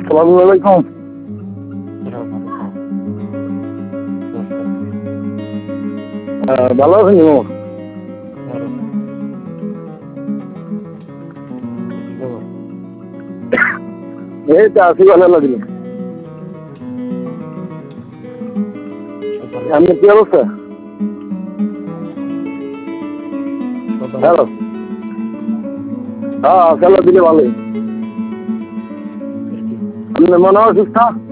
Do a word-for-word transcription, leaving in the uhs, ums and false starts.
আসসালামু আলাইকুম। হ্যাঁ, ভালো আছেন ইমাম? এই তো আছি ভালো লাগলো। আপনার কি অবস্থা? হ্যালো, হ্যাঁ খেলা দিলে ভালোই। আপনার মনে হয় সুস্থ?